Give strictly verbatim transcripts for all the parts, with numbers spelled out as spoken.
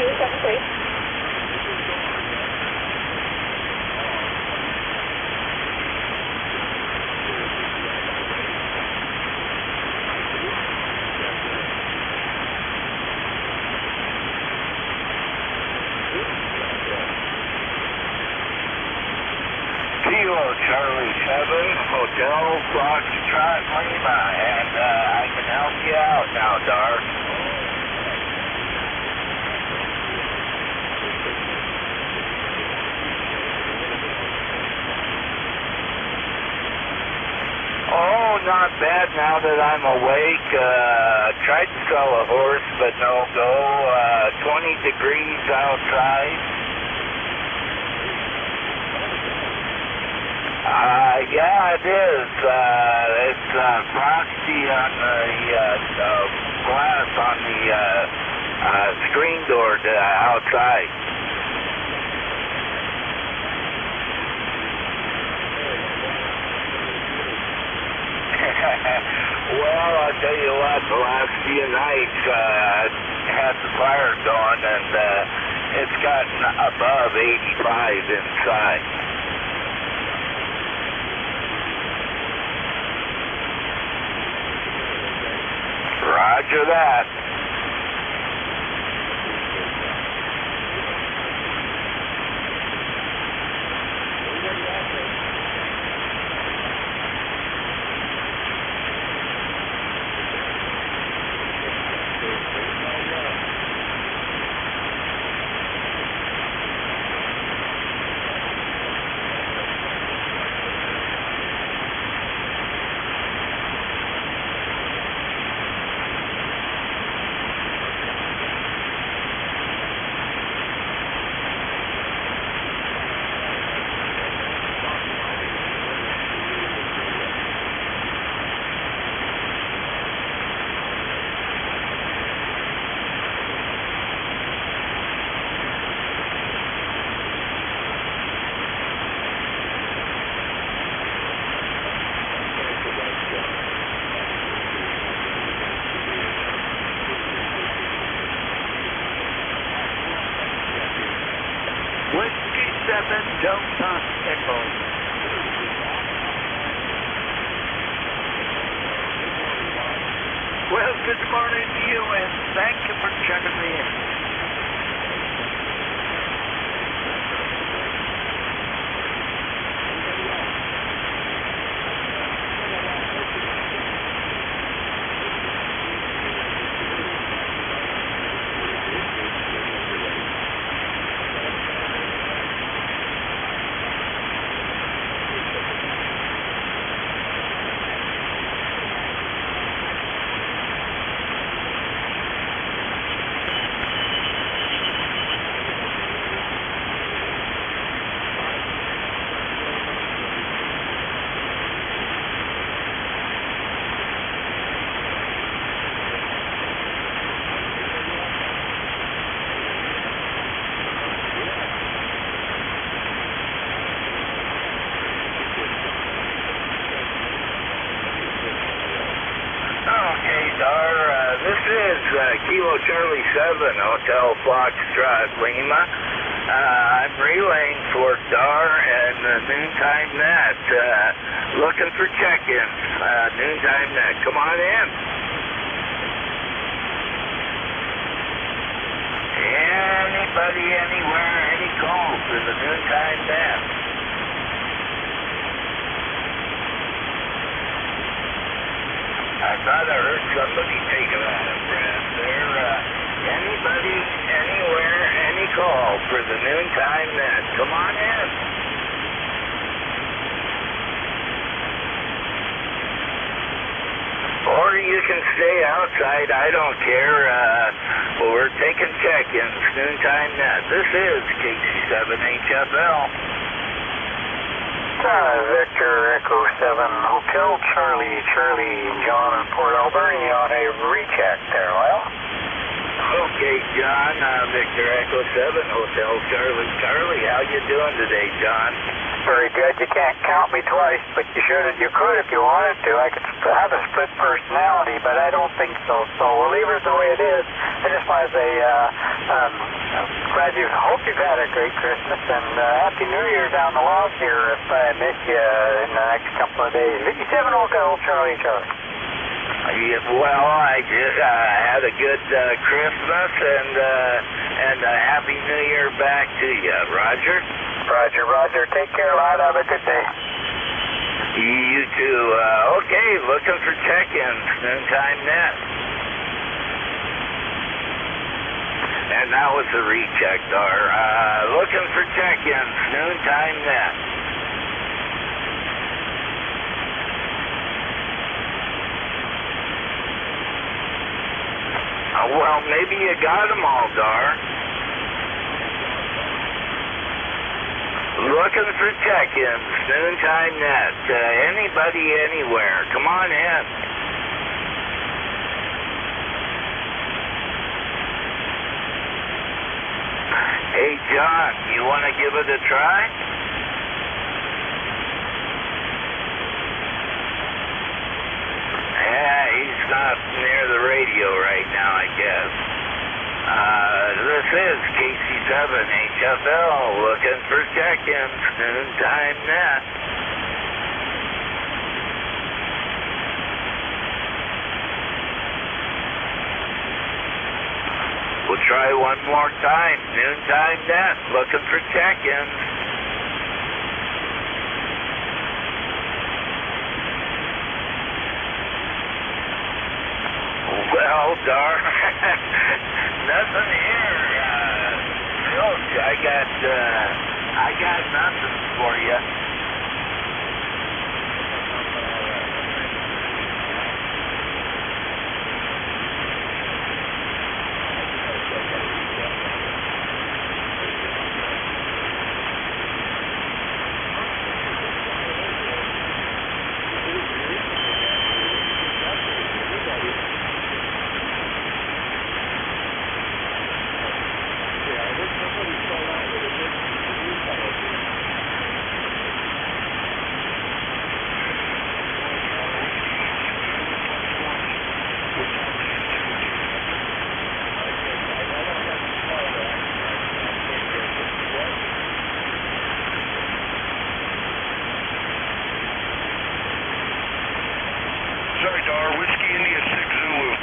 two seven three. Kilo Charlie seven, Hotel Foxtrot Lima, and uh, I can help you out now, Dar. Oh, not bad now that I'm awake. Uh, tried to sell a horse, but no go. Uh, twenty degrees outside. Uh, yeah, it is. Uh, it's uh, frosty on the uh, uh, glass on the uh, uh, screen door to, uh, outside. Well, I'll tell you what, the last few nights uh, had the fire going, and uh, it's gotten above eighty-five inside. Roger that. Whiskey seven Delta Echo. Well, good morning to you, and thank you for checking me in. Dar, uh, this is uh, Kilo Charlie seven, Hotel Foxtrot Lima. Uh, I'm relaying for Dar and the Noontime Net. Uh, looking for check-ins. Uh, Noontime Net, come on in. Anybody, anywhere, any call for the Noontime Net. I thought I heard somebody take it out of breath there. Uh, anybody, anywhere, any call for the Noontime Net. Come on in. Or you can stay outside. I don't care. Uh, well, we're taking check-ins. Noontime Net. This is K C seven H F L. Uh, Victor Echo seven, Hotel Charlie, Charlie, John in Port Alberni on a recheck there, well. Okay, John, uh, Victor Echo seven, Hotel Charlie, Charlie. How you doing today, John? Very good. You can't count me twice, but you should. You could if you wanted to. I could sp- have a split personality, but I don't think so. So we'll leave it the way it is. I just want to say uh, Um, I'm glad you, hope you've had a great Christmas, and uh, Happy New Year down the log here if I miss you in the next couple of days. fifty-seven Hotel Charlie Charlie. Yeah, well, I just uh, had a good uh, Christmas and uh, and a Happy New Year back to you, Roger. Roger, Roger. Take care, lad. Have a good day. You too. Uh, okay, looking for check-ins, Noontime Net. And that was a recheck, Dar. Uh, looking for check-ins, Noontime Net. Uh, well, maybe you got them all, Dar. Looking for check-ins, Noontime Net. Uh, anybody, anywhere. Come on in. Hey, John, you want to give it a try? Yeah, he's not near the radio right now, I guess. Uh, this is K C seven H F L, looking for check-ins, Noontime Net. We'll try one more time, Noontime Net, looking for check-ins. Well, Dar, nothing here. Uh, Phil, I got, uh, I got nothing for you. Sorry, Dar. Whiskey India six Zulu.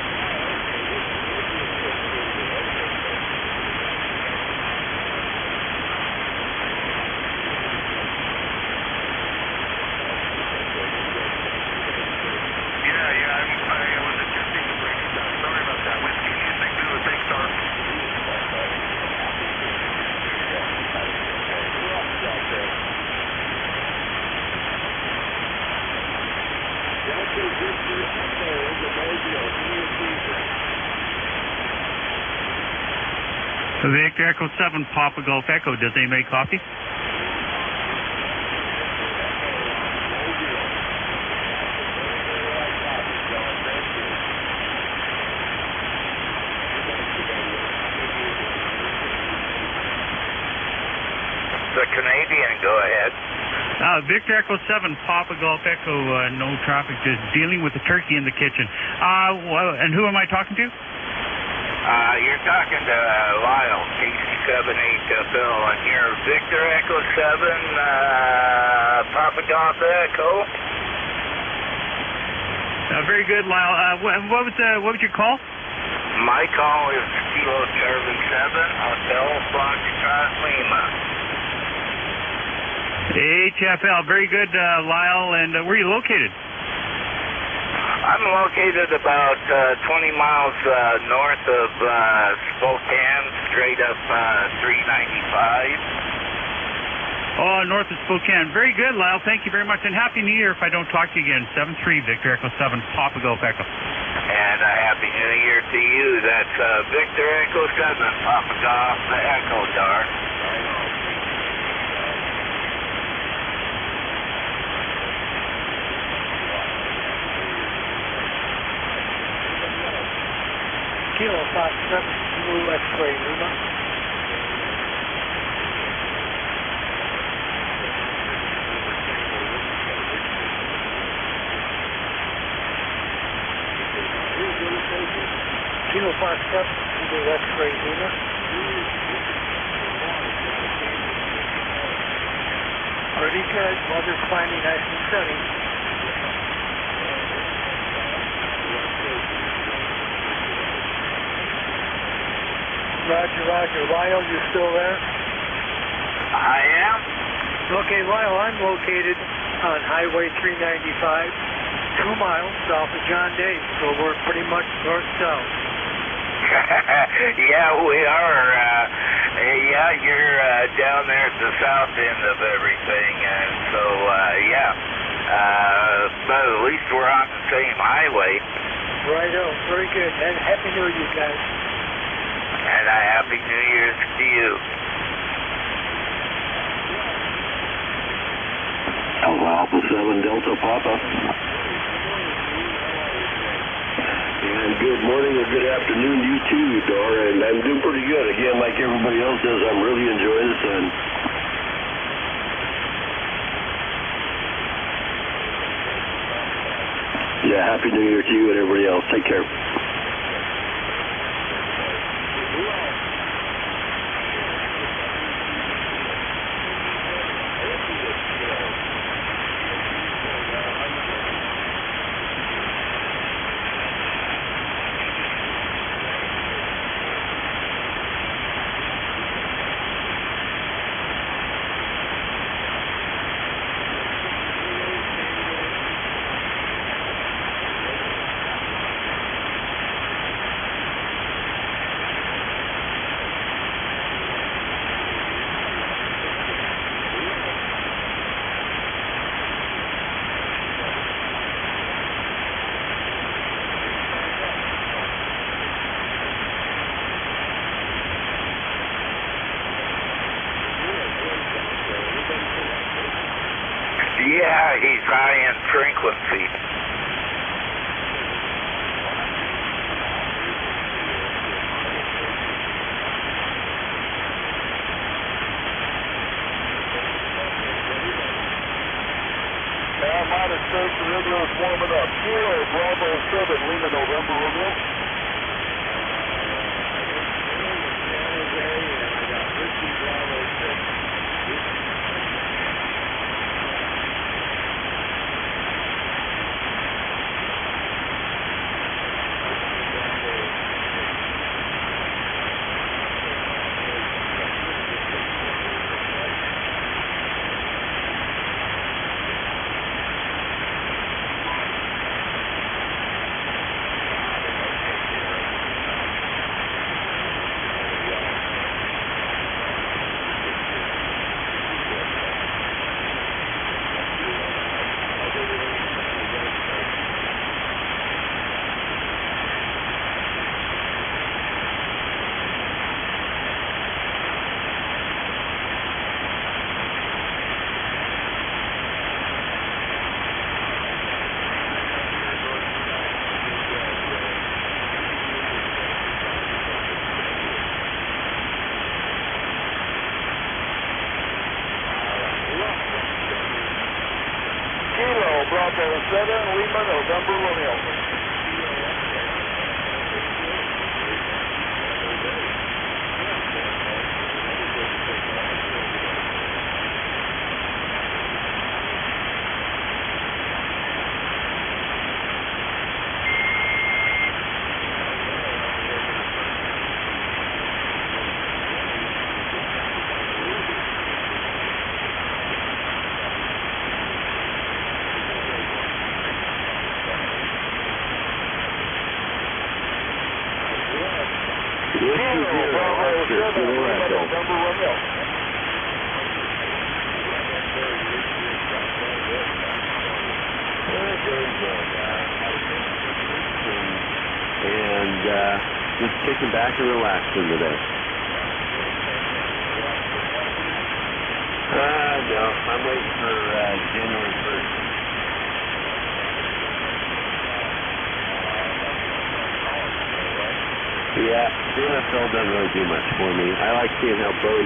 Yeah, yeah, I'm, I was attempting to break it down. Sorry about that. Whiskey India six Zulu. Thanks, Dar. Victor Echo seven, Papa Golf Echo. Does anybody copy? The Canadian, go ahead. Uh, Victor Echo seven, Papa Golf Echo, uh, no traffic, just dealing with the turkey in the kitchen. Uh, well, and who am I talking to? Uh, you're talking to uh, Lyle, K C seven H F L, and you're Victor Echo seven, uh, Papa Golf Echo. Uh, very good, Lyle. Uh, what, what was uh, what was your call? My call is Kilo Charlie seven, Hotel Foxtrot Lima. H F L, very good, uh, Lyle. And uh, where are you located? I'm located about uh, twenty miles uh, north of uh, Spokane, straight up uh, three ninety-five. Oh, north of Spokane. Very good, Lyle. Thank you very much. And Happy New Year if I don't talk to you again. seven three, Victor Echo seven, Papa Golf Echo. And a Happy New Year to you. That's uh, Victor Echo seven, Papa Golf Echo, Dar. Kilo Fox seven, Blue X-ray, Lima. Kilo Fox seven, the X-ray Lima. Pretty good. Weather's finally nice and sunny. Roger, roger. Lyle, you still there? I am. Okay, Lyle, I'm located on Highway three ninety-five, two miles south of John Day, so we're pretty much north-south. Yeah, we are. Uh, yeah, you're uh, down there at the south end of everything, and so, uh, yeah. Uh, but at least we're on the same highway. Righto, very good. And Happy New Year, guys. And a Happy New Year's to you. Alpha seven Delta Papa. And good morning or good afternoon to you too, Dora. And I'm doing pretty good. Again, like everybody else does, I'm really enjoying the sun. Yeah, Happy New Year to you and everybody else. Take care. Yeah, he's high in frequency. Now, minus six, the radio is warming up. Kilo Bravo seven, Lima, November, Romeo. Bravo seven, Lima, November, Romeo. And uh, just kicking back and relaxing today. Uh, no, I'm waiting for uh, January first. Yeah, the N F L doesn't really do much for me. I like seeing how Bo